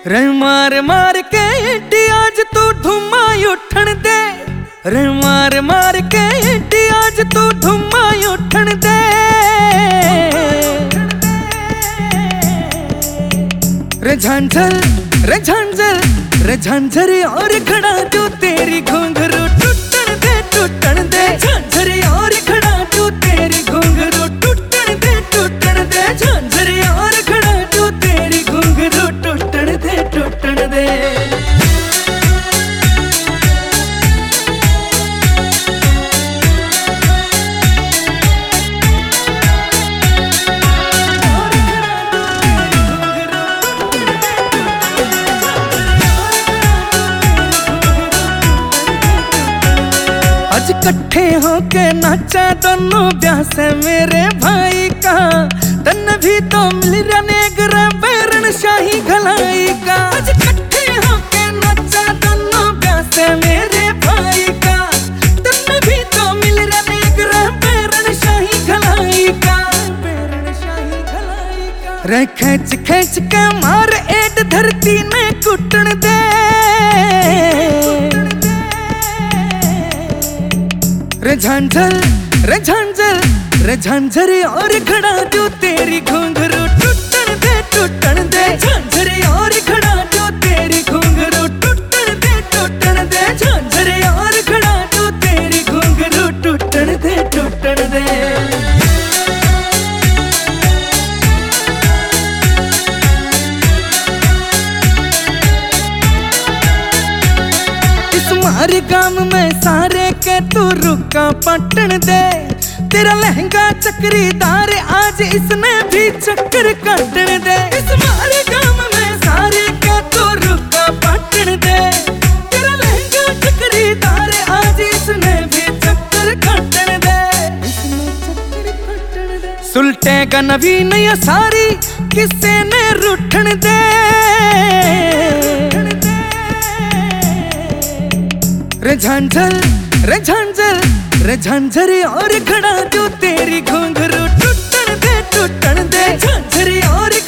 रे मार मार के इड्डी आज तू धुमा उठन दे। रे मार मार के इड्डी आज तू धुमा उठन दे। रे झांझर रे झांझर रे झांझरी और खड़ा जो तेरी घुंघरू टूटन दे झांझरी और खड़ा जो तेरी घुंघरू टूटन दे झांझरी और खड़ा जो तेरी घुंघरू टूटन दे। आज इकट्ठे होके नाचा दोनों ब्याह से मेरे भाई का। तन भी तो मिल रने गरा बैरन शाही घलाई का। आज इकट्ठे होके नाचा दोनों ब्याह से मेरे भाई का। तन भी तो मिल रने गरा बैरन शाही घलाई का। रे खींच खींच के मार एड धरती ने कुटन दे। रे झांझर रे झांझर रे झांझरी और खड़ा जो तेरी घुंघरू टूटन दे झांझरी और खड़ा जो तेरी घुंघरू टूटन दे झांझरी और खड़ा जो तेरी घुंघरू टूटन दे। हमारे गांव में सारे के तू रुका पटन दे। तेरा लहंगा चक्रीदार आज इसने भी चक्कर काटन दे। इस हमारे गांव में सारे के तू रुका पटन दे। तेरा लहंगा चक्रीदार आज इसने भी चक्कर काटन दे। सुलटेगा नवीन या सारी किसे ने रूठन दे। रे झांझर रे झांझर रे झांझरी और खड़ा जो तेरी घुंघरू टूटन दे झांझरी और